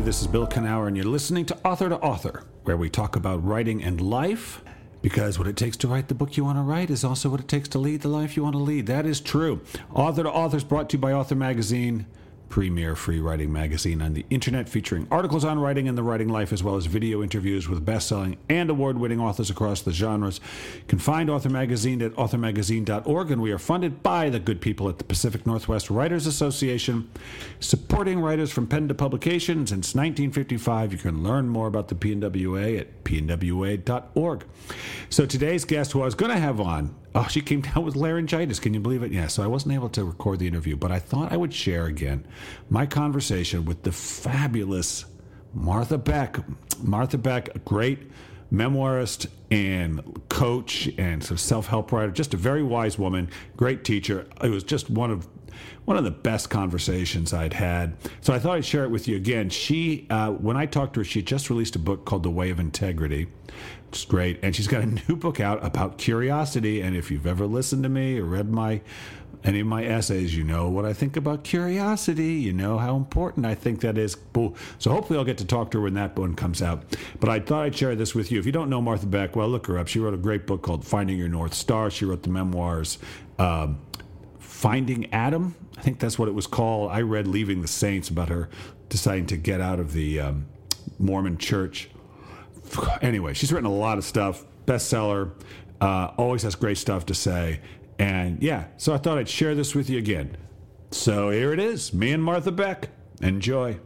This is Bill Knauer, and you're listening to Author, where we talk about writing and life, because what it takes to write the book you want to write is also what it takes to lead the life you want to lead. That is true. Author is brought to you by Author Magazine, premier free writing magazine on the internet, featuring articles on writing and the writing life, as well as video interviews with best-selling and award-winning authors across the genres. You can find Author Magazine at authormagazine.org, and we are funded by the good people at the Pacific Northwest Writers Association, supporting writers from pen to publication since 1955. You can learn more about the PNWA at pnwa.org. So today's guest, who I was going to have on, she came down with laryngitis. Can you believe it? Yeah, so I wasn't able to record the interview, but I thought I would share again my conversation with the fabulous Martha Beck. Martha Beck, a great memoirist and coach and sort of self-help writer, just a very wise woman, great teacher. It was just one of the best conversations I'd had. So I thought I'd share it with you again. She, when I talked to her, she just released a book called The Way of Integrity. It's great. And she's got a new book out about curiosity. And if you've ever listened to me or read any of my essays, you know what I think about curiosity. You know how important I think that is. So hopefully I'll get to talk to her when that one comes out. But I thought I'd share this with you. If you don't know Martha Beck, well, look her up. She wrote a great book called Finding Your North Star. She wrote the memoirs Finding Adam. I think that's what it was called. I read Leaving the Saints, about her deciding to get out of the Mormon church. Anyway, she's written a lot of stuff, bestseller, always has great stuff to say. And yeah, so I thought I'd share this with you again. So here it is, me and Martha Beck. Enjoy.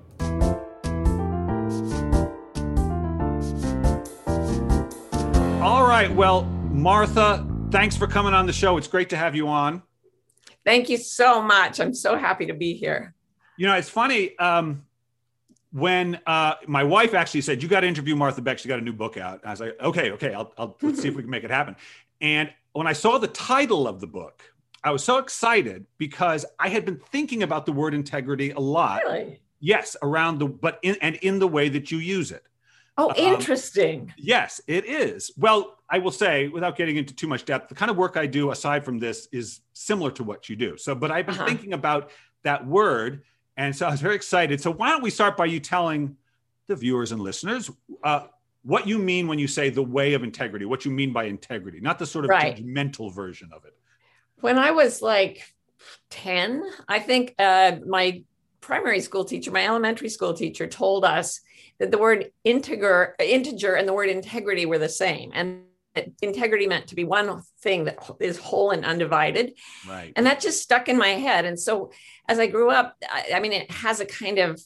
All right, well, Martha, thanks for coming on the show. It's great to have you on. Thank you so much. I'm so happy to be here. You know, it's funny. When my wife actually said, you got to interview Martha Beck, she got a new book out. I was like, okay, let's see if we can make it happen. And when I saw the title of the book, I was so excited because I had been thinking about the word integrity a lot. Really? Yes, in the way that you use it. Oh, interesting. Yes, it is. Well, I will say, without getting into too much depth, the kind of work I do aside from this is similar to what you do. So, but I've been thinking about that word. And so I was very excited. So why don't we start by you telling the viewers and listeners what you mean when you say the way of integrity, what you mean by integrity, not the sort of judgmental version of it. When I was like 10, I think my primary school teacher, my elementary school teacher, told us that the word integer and the word integrity were the same. And integrity meant to be one thing that is whole and undivided. Right. And that just stuck in my head. And so as I grew up, I mean, it has a kind of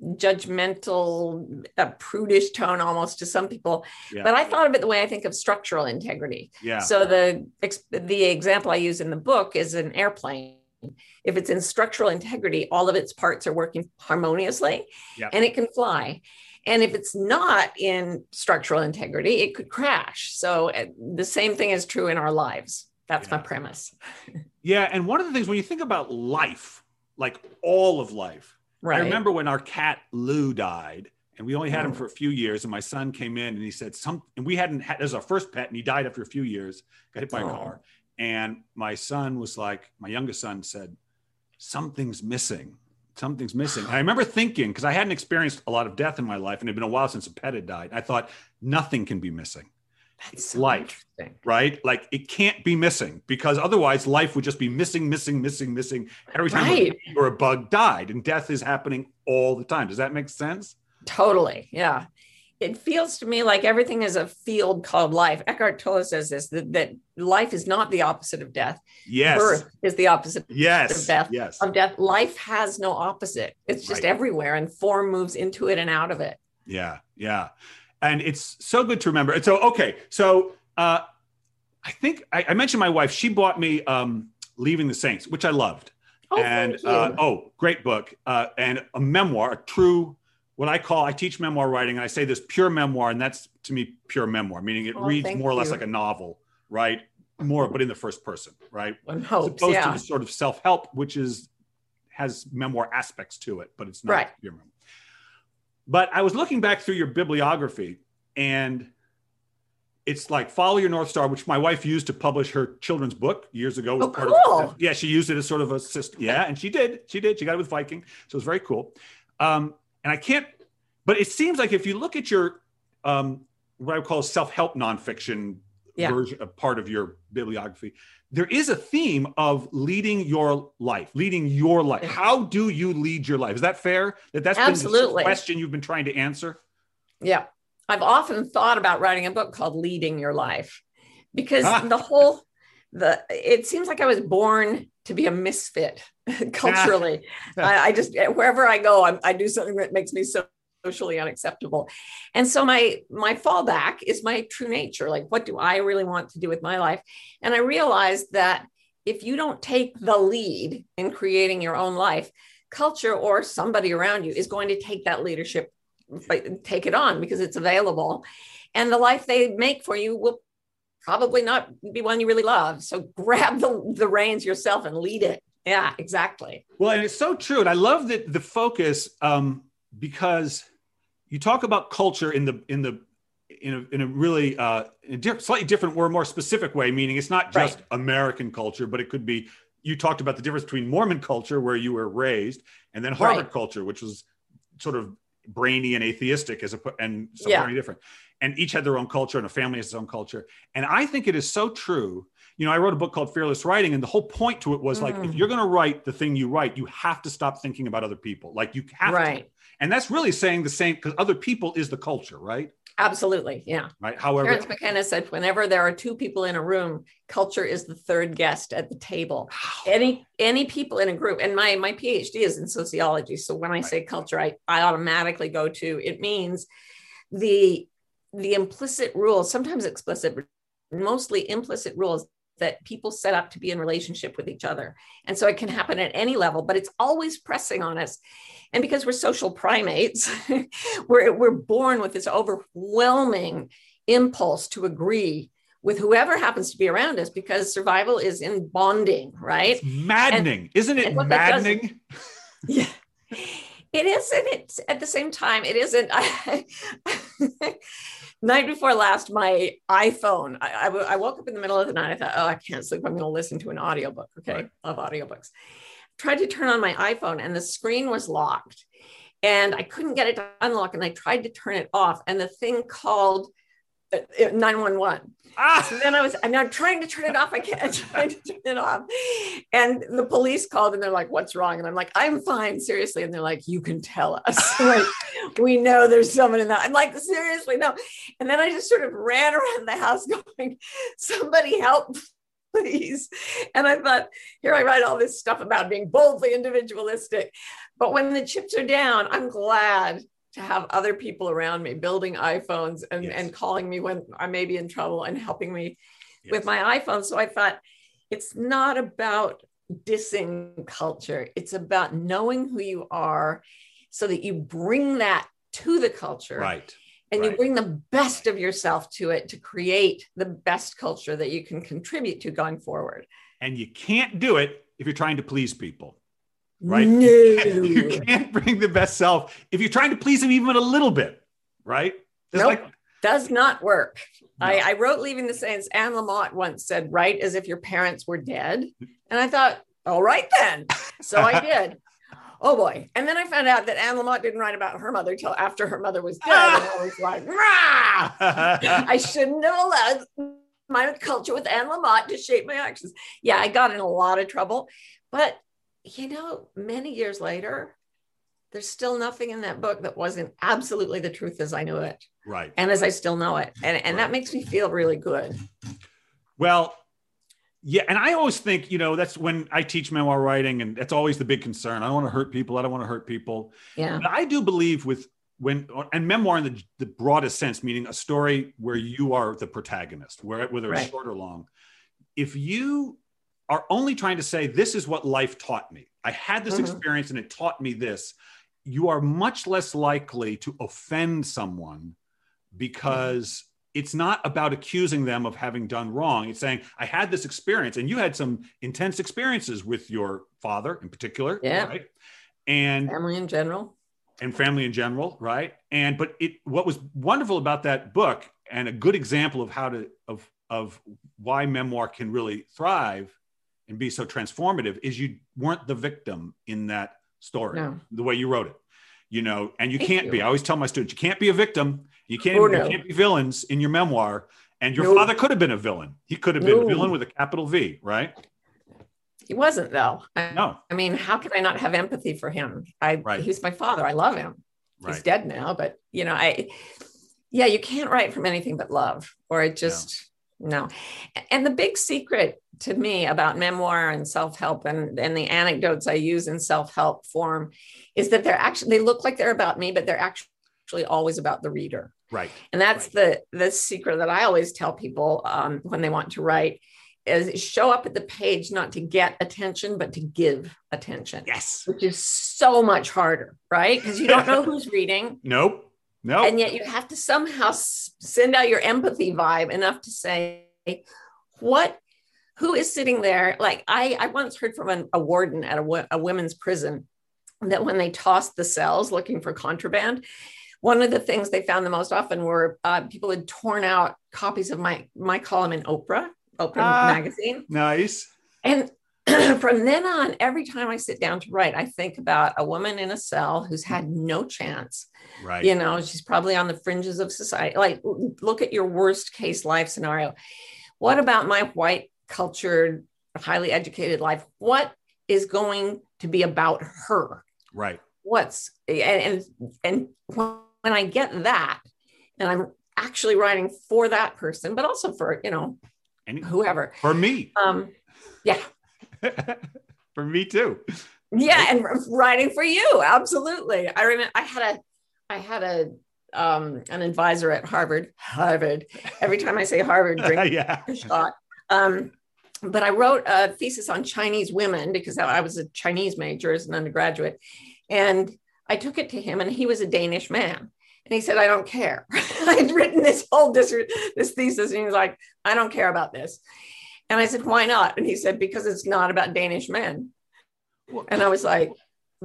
judgmental, prudish tone almost to some people. Yeah. But I thought of it the way I think of structural integrity. Yeah. So the example I use in the book is an airplane. If it's in structural integrity, all of its parts are working harmoniously, and it can fly. And if it's not in structural integrity, it could crash. So the same thing is true in our lives. That's my premise. Yeah. And one of the things when you think about life, like all of life, I remember when our cat Lou died, and we only had him for a few years, and my son came in and he said and we hadn't had, as our first pet, and he died after a few years, got hit by a car. And my son was like, my youngest son said, something's missing. Something's missing. And I remember thinking, because I hadn't experienced a lot of death in my life, and it had been a while since a pet had died. I thought, nothing can be missing. That's so life, right? Like it can't be missing, because otherwise life would just be missing every time a bee or a bug died, and death is happening all the time. Does that make sense? Totally. Yeah. It feels to me like everything is a field called life. Eckhart Tolle says this, that life is not the opposite of death. Yes. Birth is the opposite of death. Yes. Of death. Life has no opposite. It's just everywhere, and form moves into it and out of it. Yeah. Yeah. And it's so good to remember. And so, okay. So I think I mentioned my wife. She bought me Leaving the Saints, which I loved. Oh, and thank you. Great book. And a memoir, a true, I teach memoir writing, and I say this pure memoir, and that's to me pure memoir, meaning it reads more or less like a novel, right? More, but in the first person, right? One hopes, as opposed to the sort of self-help, which has memoir aspects to it, but it's not pure memoir. But I was looking back through your bibliography, and it's like Follow Your North Star, which my wife used to publish her children's book years ago. Cool. She used it as sort of a system. Yeah, and she did. She got it with Viking. So it was very cool. And I can't But it seems like if you look at your, what I would call self-help nonfiction version, a part of your bibliography, there is a theme of leading your life. How do you lead your life? Is that fair? That's Absolutely been the question you've been trying to answer? Yeah. I've often thought about writing a book called Leading Your Life, because it seems like I was born to be a misfit culturally. I just, wherever I go, I do something that makes me socially unacceptable. And so my fallback is my true nature. Like, what do I really want to do with my life? And I realized that if you don't take the lead in creating your own life, culture or somebody around you is going to take that leadership, take it on because it's available. And the life they make for you will probably not be one you really love. So grab the reins yourself and lead it. Yeah, exactly. Well, and it's so true. And I love that the focus, because you talk about culture in a really slightly different or more specific way, meaning it's not just American culture, but it could be, you talked about the difference between Mormon culture, where you were raised, and then Harvard culture, which was sort of brainy and atheistic and so very different. And each had their own culture, and a family has its own culture. And I think it is so true. You know, I wrote a book called Fearless Writing, and the whole point to it was like, if you're going to write the thing you write, you have to stop thinking about other people. Like, you have to. And that's really saying the same, because other people is the culture, right? Absolutely. Yeah. Right. However, Terence McKenna said, whenever there are two people in a room, culture is the third guest at the table. Any people in a group, and my PhD is in sociology. So when I say culture, I automatically go to, it means the implicit rules, sometimes explicit, but mostly implicit rules that people set up to be in relationship with each other. And so it can happen at any level, but it's always pressing on us. And because we're social primates, we're born with this overwhelming impulse to agree with whoever happens to be around us, because survival is in bonding, right? It's maddening. Isn't it maddening? Yeah. It is, and it's at the same time, it isn't. Night before last, my iPhone, I woke up in the middle of the night. I thought, I can't sleep. I'm going to listen to an audiobook. Okay. Love audiobooks. Tried to turn on my iPhone and the screen was locked and I couldn't get it to unlock. And I tried to turn it off and the thing called 911. So then I'm trying to turn it off. I can't try to turn it off. And the police called and they're like, what's wrong? And I'm like, I'm fine, seriously. And they're like, you can tell us. Like, we know there's someone in that. I'm like, seriously, no. And then I just sort of ran around the house going, somebody help, please. And I thought, here I write all this stuff about being boldly individualistic. But when the chips are down, I'm glad to have other people around me building iPhones and calling me when I may be in trouble and helping me with my iPhone. So I thought, it's not about dissing culture. It's about knowing who you are so that you bring that to the culture. Right. And you bring the best of yourself to it to create the best culture that you can contribute to going forward. And you can't do it if you're trying to please people. Right? No. You can't bring the best self if you're trying to please them even a little bit, right? Does not work. No. I wrote Leaving the Saints. Anne Lamott once said, write as if your parents were dead. And I thought, all right then. So I did. Oh boy. And then I found out that Anne Lamott didn't write about her mother till after her mother was dead. And I was like, rah! I shouldn't have allowed my culture with Anne Lamott to shape my actions. Yeah, I got in a lot of trouble. But you know, many years later, there's still nothing in that book that wasn't absolutely the truth as I knew it. Right. And as I still know it. And that makes me feel really good. Well, yeah. And I always think, you know, that's when I teach memoir writing, and that's always the big concern. I don't want to hurt people. I don't want to hurt people. Yeah. But I do believe and memoir in the broadest sense, meaning a story where you are the protagonist, whether it's short or long. If you are only trying to say, this is what life taught me, I had this experience and it taught me this, you are much less likely to offend someone, because it's not about accusing them of having done wrong. It's saying, I had this experience, and you had some intense experiences with your father in particular, right? And family in general. Right? But what was wonderful about that book, and a good example of of why memoir can really thrive and be so transformative, is you weren't the victim in that story, the way you wrote it. and you Thank can't you. be. I always tell my students, you can't be a victim. You can't, Oh, you no. can't be villains in your memoir. And your No. father could have been a villain. He could have been a villain with a capital V, right? He wasn't, though. No. I mean, how could I not have empathy for him? He's my father. I love him. He's dead now, but you can't write from anything but love, or it just, no. And the big secret to me about memoir and self-help and the anecdotes I use in self-help form is that they look like they're about me, but they're actually always about the reader. Right. And that's the secret that I always tell people when they want to write, is show up at the page, not to get attention, but to give attention. Yes. Which is so much harder, right? Because you don't know who's reading. Nope. And yet you have to somehow send out your empathy vibe enough to say, who is sitting there? Like I once heard from a warden at a women's prison that when they tossed the cells looking for contraband, one of the things they found the most often were people had torn out copies of my column in Oprah magazine. Nice. And from then on, every time I sit down to write, I think about a woman in a cell who's had no chance. Right. She's probably on the fringes of society. Like, look at your worst case life scenario. What about my white, cultured, highly educated life? What is going to be about her? Right. And when I get that, and I'm actually writing for that person, but also for, whoever. For me. Yeah. For me too. Yeah. And writing for you. Absolutely. I remember I had an advisor at Harvard. Every time I say Harvard, drink a shot. But I wrote a thesis on Chinese women because I was a Chinese major as an undergraduate. And I took it to him, and he was a Danish man. And he said, I don't care. I'd written this thesis, and he was like, I don't care about this. And I said, why not? And he said, because it's not about Danish men. And I was like,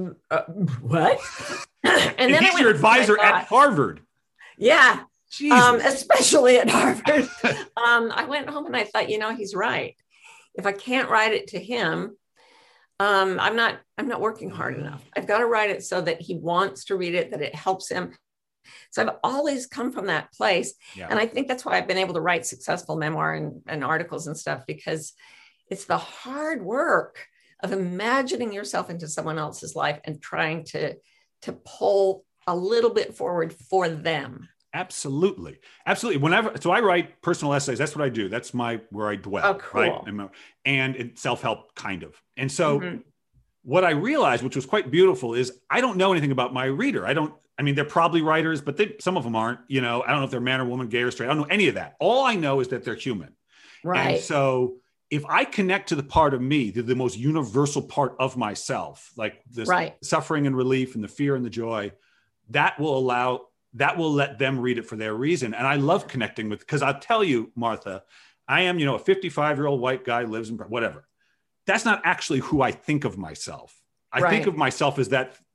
what? And then he's your advisor at Harvard. Yeah. Especially at Harvard. I went home and I thought, he's right. If I can't write it to him, I'm not working hard enough. I've got to write it so that he wants to read it, that it helps him. So I've always come from that place. Yeah. And I think that's why I've been able to write successful memoir and articles and stuff, because it's the hard work of imagining yourself into someone else's life and trying to pull a little bit forward for them. Absolutely. So I write personal essays. That's what I do. That's where I dwell. Oh, cool. Right? And it's self-help kind of. And so what I realized, which was quite beautiful, is I don't know anything about my reader. They're probably writers, but some of them aren't, I don't know if they're man or woman, gay or straight. I don't know any of that. All I know is that they're human. Right. And so if I connect to the part of me, the most universal part of myself, like this suffering and relief and the fear and the joy, that will let them read it for their reason. And I love connecting because I'll tell you, Martha, I am, a 55-year-old white guy, lives in whatever. That's not actually who I think of myself. I think of myself as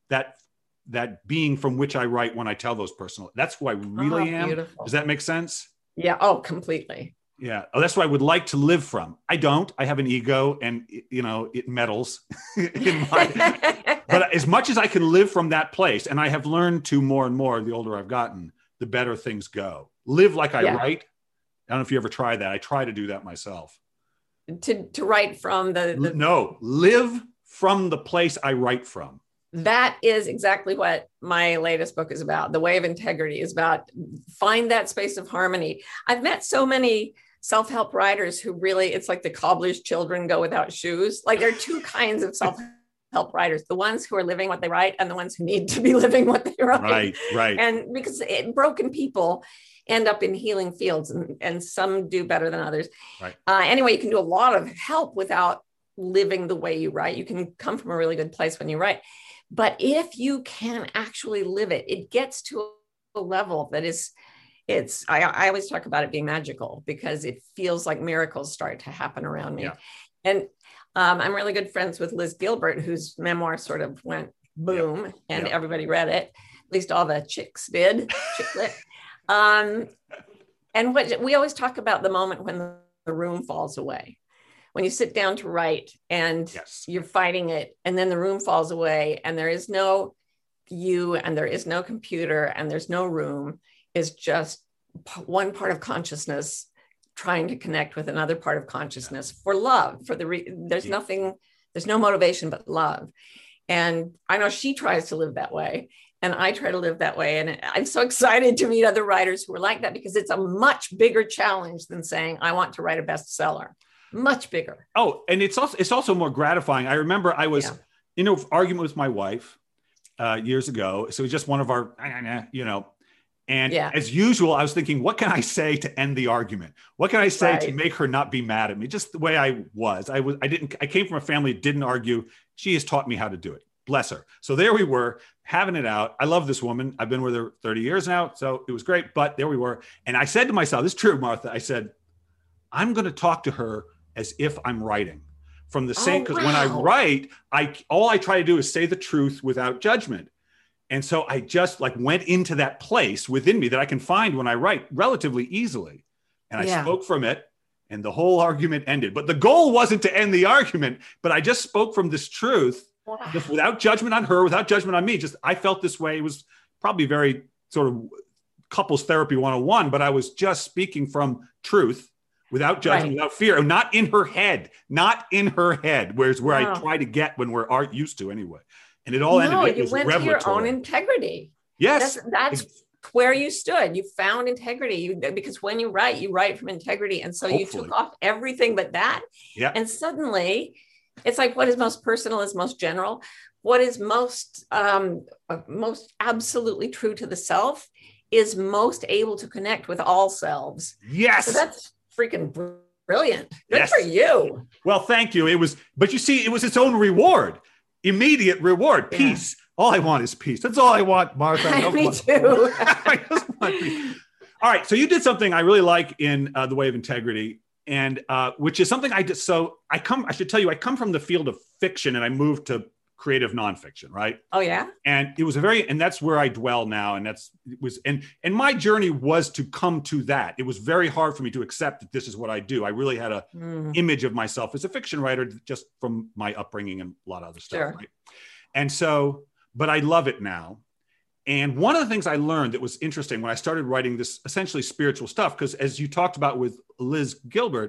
that being from which I write when I tell those personal. That's who I really am. Beautiful. Does that make sense? Yeah. Oh, completely. Yeah. Oh, that's what I would like to live from. I don't. I have an ego, and it meddles. But as much as I can live from that place, and I have learned to more and more the older I've gotten, the better things go. Live like I write. I don't know if you ever try that. I try to do that myself. To write from No, live from the place I write from. That is exactly what my latest book is about. The Way of Integrity is about find that space of harmony. I've met so many self-help writers who really, it's like the cobbler's children go without shoes. Like there are two kinds of self-help writers, the ones who are living what they write and the ones who need to be living what they write. Right. And because broken people end up in healing fields, and some do better than others. Right. Anyway, you can do a lot of help without living the way you write. You can come from a really good place when you write. But if you can actually live it, it gets to a level that I always talk about it being magical, because it feels like miracles start to happen around me. Yeah. And I'm really good friends with Liz Gilbert, whose memoir sort of went boom, and everybody read it. At least all the chicks did. Chicklet. And what we always talk about, the moment when the room falls away. When you sit down to write and you're fighting it, and then the room falls away, and there is no you, and there is no computer and there's no room, is just one part of consciousness trying to connect with another part of consciousness for love, there's no motivation but love. And I know she tries to live that way, and I try to live that way. And I'm so excited to meet other writers who are like that, because it's a much bigger challenge than saying, I want to write a bestseller. Much bigger. Oh, and it's also more gratifying. I remember I was in an argument with my wife years ago. So it was just one of our, and as usual, I was thinking, what can I say to end the argument? What can I say to make her not be mad at me? Just the way I was. I came from a family that didn't argue. She has taught me how to do it. Bless her. So there we were, having it out. I love this woman. I've been with her 30 years now. So it was great. But there we were. And I said to myself, this is true, Martha. I said, I'm going to talk to her as if I'm writing. From the same, because when I write, all I try to do is say the truth without judgment. And so I just went into that place within me that I can find when I write relatively easily. And I spoke from it, and the whole argument ended. But the goal wasn't to end the argument, but I just spoke from this truth, just without judgment on her, without judgment on me. Just, I felt this way. It was probably very sort of couples therapy 101, but I was just speaking from truth without judgment, without fear, and not in her head, whereas where I try to get when we're used to anyway. And it all ended. It was went revelatory. To your own integrity. Yes. That's where you stood. You found integrity, because when you write from integrity. And so you took off everything but that. Yeah. And suddenly it's like, what is most personal is most general. What is most absolutely true to the self is most able to connect with all selves. Yes. So that's freaking brilliant. Good for you. Well, thank you. But you see, it was its own reward, immediate reward, peace. All I want is peace. That's all I want, Martha. Me too. I just want peace. All right. So you did something I really like in The Way of Integrity, and which is something I did. So I should tell you, I come from the field of fiction, and I moved to creative nonfiction, right? Oh yeah. And it was and that's where I dwell now. And and my journey was to come to that. It was very hard for me to accept that this is what I do. I really had a image of myself as a fiction writer, just from my upbringing and a lot of other stuff, right? And so, but I love it now. And one of the things I learned that was interesting when I started writing this essentially spiritual stuff, because as you talked about with Liz Gilbert,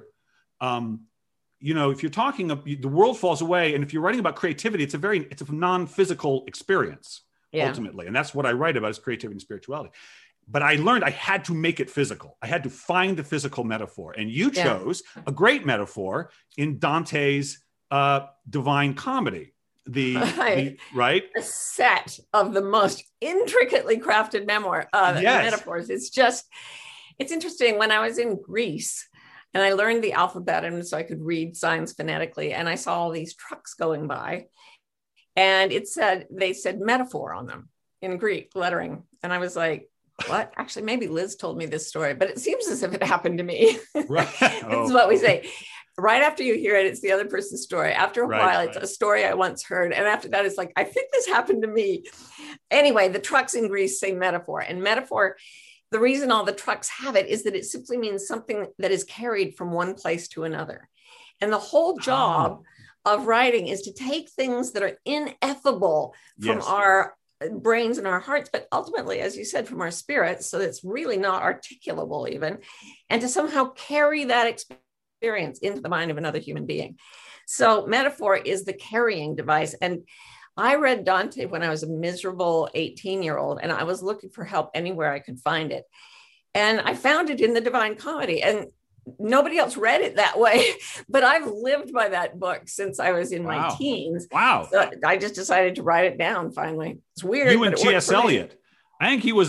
if you're talking, the world falls away. And if you're writing about creativity, it's a non-physical experience, ultimately. And that's what I write about, is creativity and spirituality. But I learned I had to make it physical. I had to find the physical metaphor. And you chose a great metaphor in Dante's Divine Comedy. The set of the most intricately crafted metaphors. It's interesting. When I was in Greece, and I learned the alphabet, and so I could read signs phonetically, and I saw all these trucks going by, and they said metaphor on them in Greek lettering. And I was like, what? Actually, maybe Liz told me this story, but it seems as if it happened to me. Right. This is what we say. Right after you hear it, it's the other person's story. After a while, it's a story I once heard. And after that, it's like, I think this happened to me. Anyway, the trucks in Greece say metaphor. And metaphor, the reason all the trucks have it is that it simply means something that is carried from one place to another. And the whole job of writing is to take things that are ineffable from our brains and our hearts, but ultimately, as you said, from our spirits, so it's really not articulable even, and to somehow carry that experience into the mind of another human being. So metaphor is the carrying device. And I read Dante when I was a miserable 18-year-old, and I was looking for help anywhere I could find it. And I found it in the Divine Comedy, and nobody else read it that way, but I've lived by that book since I was in my teens. Wow. So I just decided to write it down finally. It's weird. You and T.S. Eliot. He was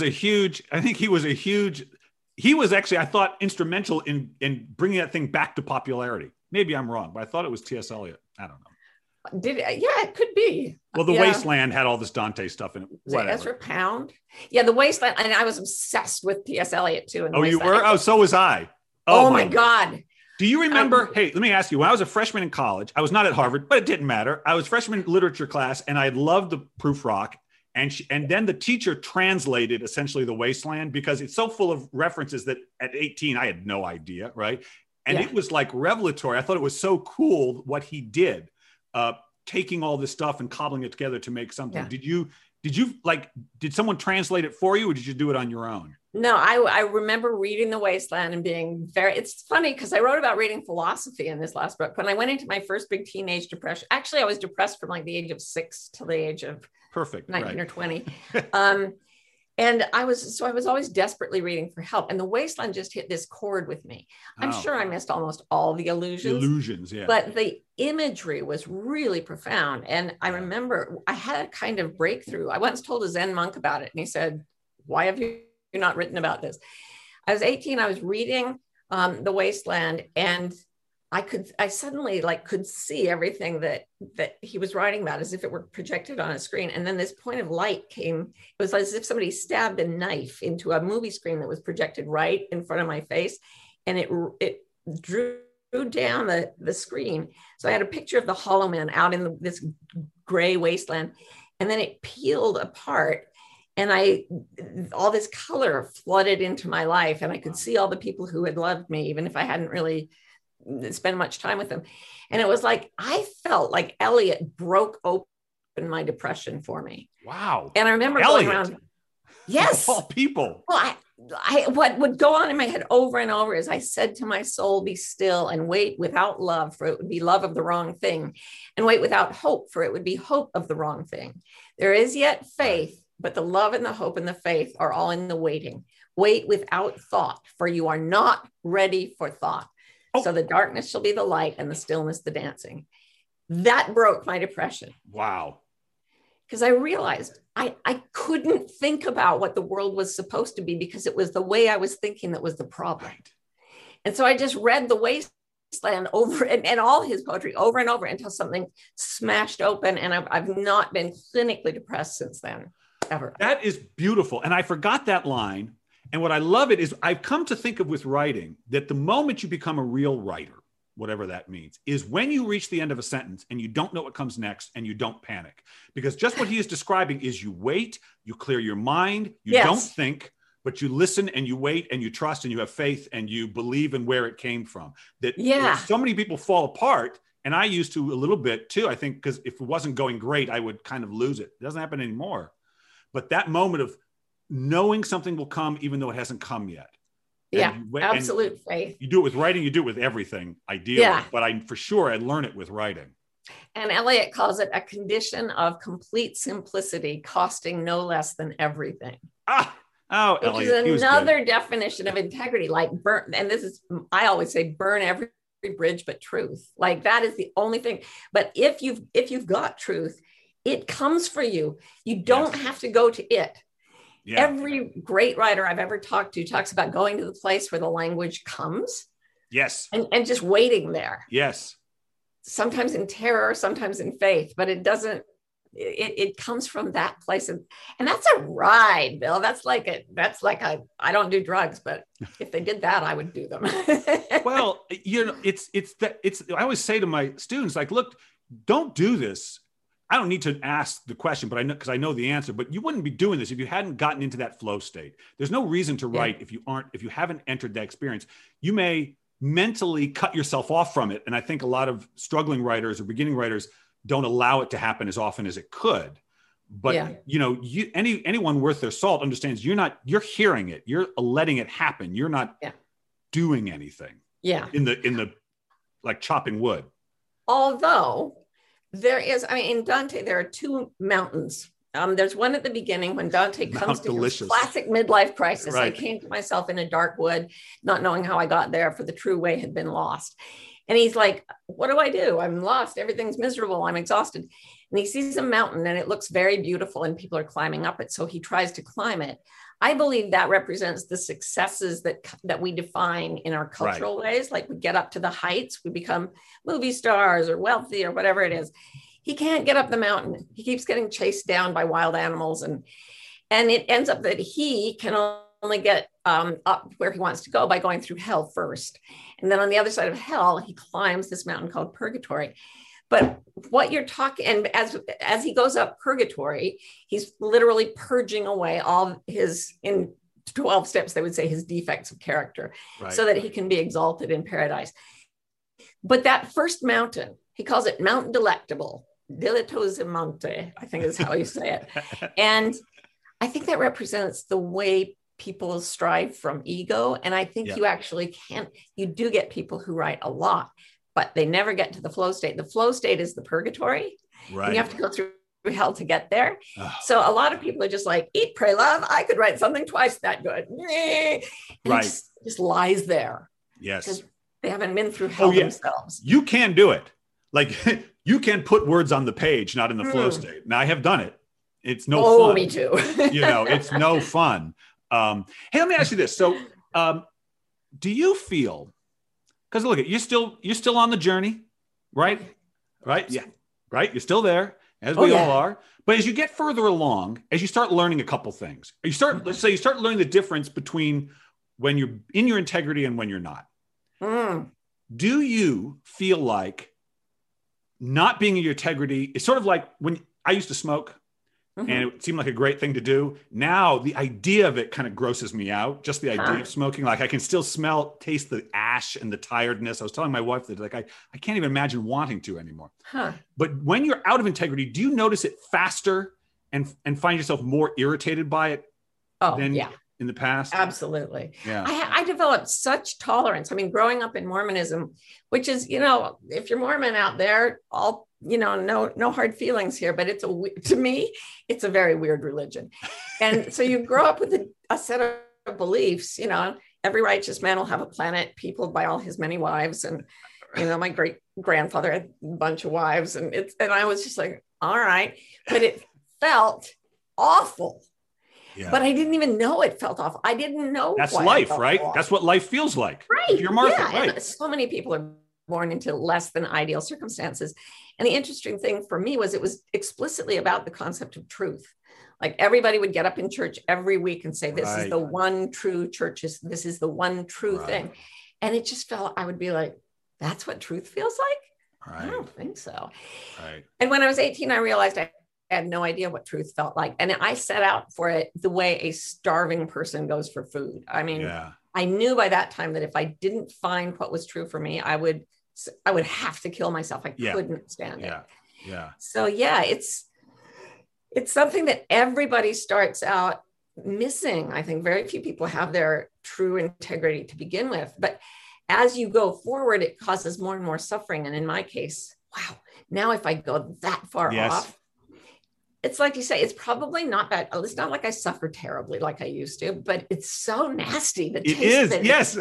actually, I thought, instrumental in bringing that thing back to popularity. Maybe I'm wrong, but I thought it was T.S. Eliot. I don't know. It could be. Well, The Wasteland had all this Dante stuff in it. Whatever. Ezra Pound. Yeah, The Wasteland. And I was obsessed with T.S. Eliot too. You were? Oh, so was I. Oh my God. Do you remember? Hey, let me ask you. When I was a freshman in college, I was not at Harvard, but it didn't matter. I was freshman literature class, and I loved the proof rock. And then the teacher translated essentially The Wasteland, because it's so full of references that at 18, I had no idea, right? And it was like revelatory. I thought it was so cool what he did, taking all this stuff and cobbling it together to make something. Yeah. did someone translate it for you, or did you do it on your own? No, I remember reading The Wasteland and being it's funny because I wrote about reading philosophy in this last book. When I went into my first big teenage depression, actually, I was depressed from like the age of 6 till the age of 19 or 20. And I was always desperately reading for help. And The Wasteland just hit this chord with me. I'm sure I missed almost all the illusions. Yeah. But the imagery was really profound. And I remember I had a kind of breakthrough. I once told a Zen monk about it. And he said, why have you not written about this? I was 18. I was reading The Wasteland, and I suddenly could see everything that he was writing about as if it were projected on a screen. And then this point of light came. It was as if somebody stabbed a knife into a movie screen that was projected right in front of my face. And it drew down the screen. So I had a picture of the Hollow Man out in this gray wasteland. And then it peeled apart. And all this color flooded into my life. And I could see all the people who had loved me, even if I hadn't really spend much time with them. And it was like, I felt like Eliot broke open my depression for me. Wow. And I remember going around. Yes. All people. Well, what would go on in my head over and over is I said to my soul, be still and wait without love, for it would be love of the wrong thing. And wait without hope, for it would be hope of the wrong thing. There is yet faith, but the love and the hope and the faith are all in the waiting. Wait without thought, for you are not ready for thought. So the darkness shall be the light and the stillness the dancing. That broke my depression. Wow. Because I realized I couldn't think about what the world was supposed to be because it was the way I was thinking that was the problem. Right. And so I just read The Wasteland over and all his poetry over and over until something smashed open. And I've not been clinically depressed since then, ever. That is beautiful. And I forgot that line. And what I love it is I've come to think of with writing that the moment you become a real writer, whatever that means, is when you reach the end of a sentence and you don't know what comes next and you don't panic. Because just what he is describing is you wait, you clear your mind, you don't think, but you listen and you wait and you trust and you have faith and you believe in where it came from. That so many people fall apart. And I used to a little bit too, I think, because if it wasn't going great, I would kind of lose it. It doesn't happen anymore. But that moment of knowing something will come even though it hasn't come yet. Absolute faith. You do it with writing, you do it with everything, ideally. But I learn it with writing. And Eliot calls it a condition of complete simplicity, costing no less than everything. Eliot. Which is another definition of integrity, like burn. And this is, I always say, burn every bridge but truth. Like that is the only thing. But if you've got truth, it comes for you. You don't have to go to it. Yeah. Every great writer I've ever talked to talks about going to the place where the language comes. Yes. And just waiting there. Yes. Sometimes in terror, sometimes in faith, but it doesn't, it comes from that place. And that's a ride, Bill. That's like I don't do drugs, but if they did that, I would do them. Well, I always say to my students, like, look, don't do this. I don't need to ask the question, but because I know the answer, but you wouldn't be doing this if you hadn't gotten into that flow state. There's no reason to write if you haven't entered that experience. You may mentally cut yourself off from it. And I think a lot of struggling writers or beginning writers don't allow it to happen as often as it could. But anyone worth their salt understands you're hearing it, you're letting it happen. You're not doing anything. Yeah. In the like chopping wood. Although there is, in Dante, there are two mountains. There's one at the beginning when Dante comes to his classic midlife crisis. Right. I came to myself in a dark wood, not knowing how I got there, for the true way had been lost. And he's like, what do I do? I'm lost. Everything's miserable. I'm exhausted. And he sees a mountain and it looks very beautiful and people are climbing up it. So he tries to climb it. I believe that represents the successes that we define in our cultural ways. Like we get up to the heights, we become movie stars or wealthy or whatever it is. He can't get up the mountain. He keeps getting chased down by wild animals. And it ends up that he can only get up where he wants to go by going through hell first. And then on the other side of hell, he climbs this mountain called Purgatory. But what you're talking, and as he goes up Purgatory, he's literally purging away all his, in 12 steps, they would say, his defects of character, so that he can be exalted in paradise. But that first mountain, he calls it Mount Delectable. dilettosimante, I think is how you say it. And I think that represents the way people strive from ego. And I think you actually you do get people who write a lot, but they never get to the flow state. The flow state is the purgatory. Right. And you have to go through hell to get there. So a lot of people are just like, eat, pray, love. I could write something twice that good. And right. It just lies there. Yes. They haven't been through hell themselves. You can do it. Like you can put words on the page, not in the flow state. Now I have done it. It's no fun. Oh, me too. It's no fun. Hey, let me ask you this. So do you feel, because look, you're still on the journey, right? Right. Yeah. Right. You're still there, as we all are. But as you get further along, as you start learning a couple things, let's say you start learning the difference between when you're in your integrity and when you're not. Do you feel like not being in your integrity is sort of like when I used to smoke and it seemed like a great thing to do. Now the idea of it kind of grosses me out. Just the idea of smoking, like I can still taste the ash and the tiredness. I was telling my wife that I can't even imagine wanting to anymore. But when you're out of integrity, do you notice it faster and find yourself more irritated by it than in the past? Absolutely. Yeah. I developed such tolerance. I mean, growing up in Mormonism, which is, if you're Mormon out there, no hard feelings here, but to me, it's a very weird religion. And so you grow up with a set of beliefs, every righteous man will have a planet peopled by all his many wives. And, my great grandfather had a bunch of wives and I was just like, all right, but it felt awful. Yeah. But I didn't even know it felt awful. I didn't know. That's life, right? Awful. That's what life feels like. Right. You're Martha, right? And so many people are born into less than ideal circumstances. And the interesting thing for me was it was explicitly about the concept of truth. Like everybody would get up in church every week and say, this is the one true church. This is the one true thing. And it just I would be like, that's what truth feels like? I don't think so. Right. And when I was 18, I realized I had no idea what truth felt like. And I set out for it the way a starving person goes for food. I mean, I knew by that time that if I didn't find what was true for me, I would have to kill myself. I couldn't stand it. Yeah. So it's something that everybody starts out missing. I think very few people have their true integrity to begin with, but as you go forward, it causes more and more suffering. And in my case, wow, now if I go that far off, it's like you say, it's probably not bad. It's not like I suffer terribly like I used to, but it's so nasty. The taste is. Of it yes.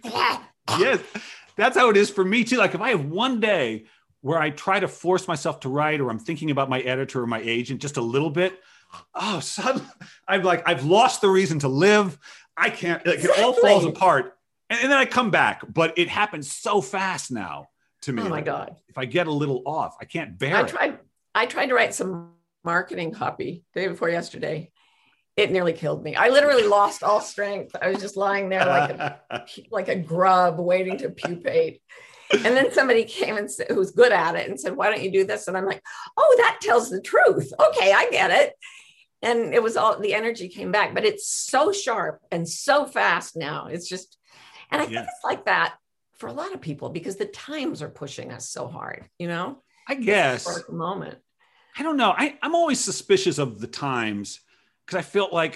Yes. That's how it is for me too. Like if I have one day where I try to force myself to write, or I'm thinking about my editor or my agent just a little bit, suddenly I'm like, I've lost the reason to live. I can't, it all falls apart. And then I come back, but it happens so fast now to me. Oh my God. If I get a little off, I can't bear it. I tried to write some marketing copy the day before yesterday. It nearly killed me. I literally lost all strength. I was just lying there like a grub waiting to pupate. And then somebody came and said, who's good at it, and said, why don't you do this? And I'm like, oh, that tells the truth. Okay, I get it. And it was the energy came back, but it's so sharp and so fast now. It's just, and I think it's like that for a lot of people because the times are pushing us so hard, I guess. For the moment. I don't know. I'm always suspicious of the times because I feel like,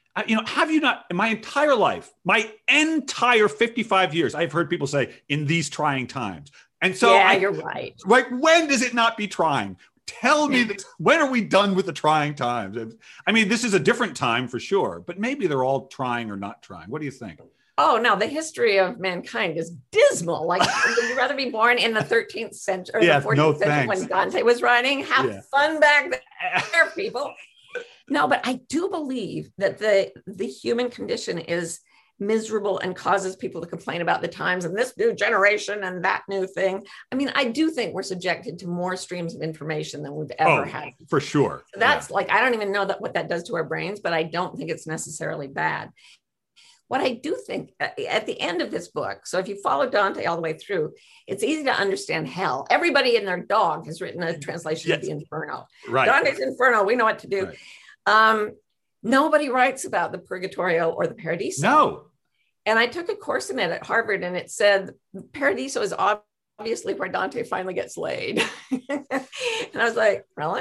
have you not, in my entire life, my entire 55 years, I've heard people say in these trying times. And so you're right. Like, when does it not be trying? Tell me when are we done with the trying times? I mean, this is a different time for sure, but maybe they're all trying or not trying. What do you think? Oh, no, the history of mankind is dismal. Like, would you rather be born in the 13th century or the 14th century when Dante was writing? Have fun back there, people. No, but I do believe that the human condition is miserable and causes people to complain about the times and this new generation and that new thing. I mean, I do think we're subjected to more streams of information than we've ever had. For sure. So that's like, I don't even know what that does to our brains, but I don't think it's necessarily bad. What I do think at the end of this book, so if you follow Dante all the way through, it's easy to understand hell. Everybody and their dog has written a translation of the Inferno. Right. Dante's Inferno, we know what to do. Right. Nobody writes about the Purgatorio or the Paradiso. No. And I took a course in it at Harvard, and it said Paradiso is obviously where Dante finally gets laid. And I was like, really?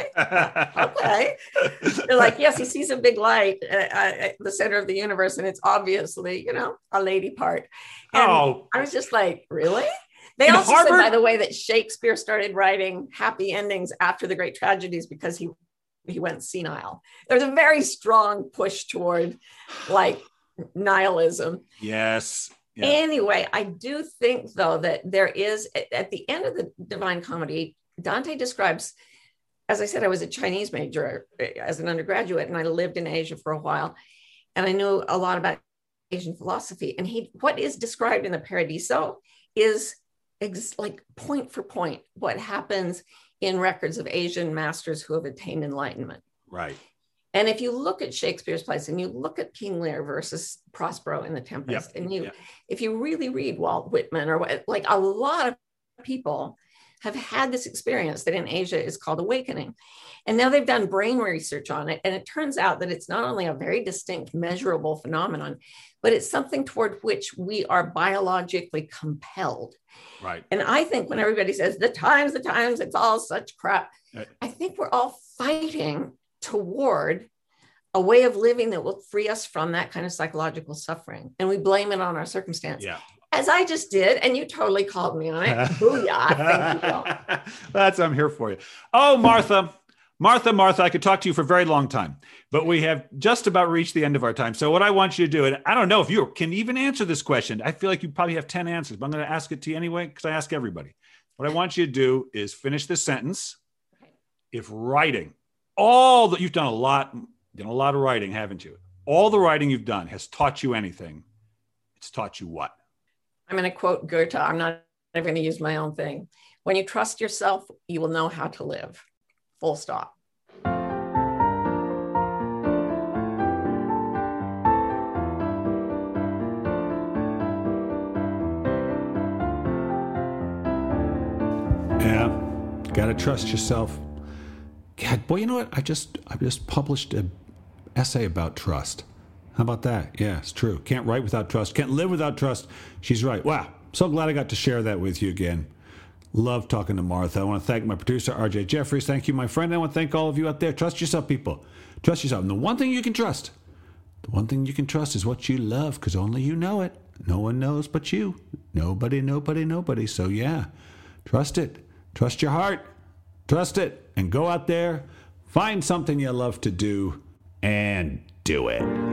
Okay. They're like, yes, he sees a big light at the center of the universe, and it's obviously, a lady part. And I was just like, really? They also said, by the way, that Shakespeare started writing happy endings after the great tragedies because he went senile. There's a very strong push toward like nihilism. Yes. Yeah. Anyway, I do think, though, that there is, at the end of the Divine Comedy, Dante describes, as I said, I was a Chinese major as an undergraduate, and I lived in Asia for a while, and I knew a lot about Asian philosophy. And what is described in the Paradiso is like point for point what happens in records of Asian masters who have attained enlightenment. Right. And if you look at Shakespeare's plays and you look at King Lear versus Prospero in The Tempest, and if you really read Walt Whitman or like a lot of people have had this experience that in Asia is called awakening. And now they've done brain research on it. And it turns out that it's not only a very distinct measurable phenomenon, but it's something toward which we are biologically compelled. Right. And I think when everybody says the times, it's all such crap, I think we're all fighting toward a way of living that will free us from that kind of psychological suffering. And we blame it on our circumstance. Yeah. As I just did, and you totally called me on it. Booyah. Thank you. That's, I'm here for you. Oh, Martha, I could talk to you for a very long time, but we have just about reached the end of our time. So what I want you to do, and I don't know if you can even answer this question. I feel like you probably have 10 answers, but I'm going to ask it to you anyway, because I ask everybody. What I want you to do is finish this sentence. If writing, you've done a lot of writing, haven't you? All the writing you've done has taught you anything. It's taught you what? I'm going to quote Goethe. I'm not going to use my own thing. When you trust yourself, you will know how to live. Full stop. Yeah, gotta trust yourself. God, boy, you know what? I just published an essay about trust. How about that? Yeah, it's true. Can't write without trust. Can't live without trust. She's right. Wow. So glad I got to share that with you again. Love talking to Martha. I want to thank my producer, RJ Jeffries. Thank you, my friend. I want to thank all of you out there. Trust yourself, people. Trust yourself. And the one thing you can trust is what you love, because only you know it. No one knows but you. Nobody. So yeah, trust it. Trust your heart. Trust it. And go out there, find something you love to do, and do it.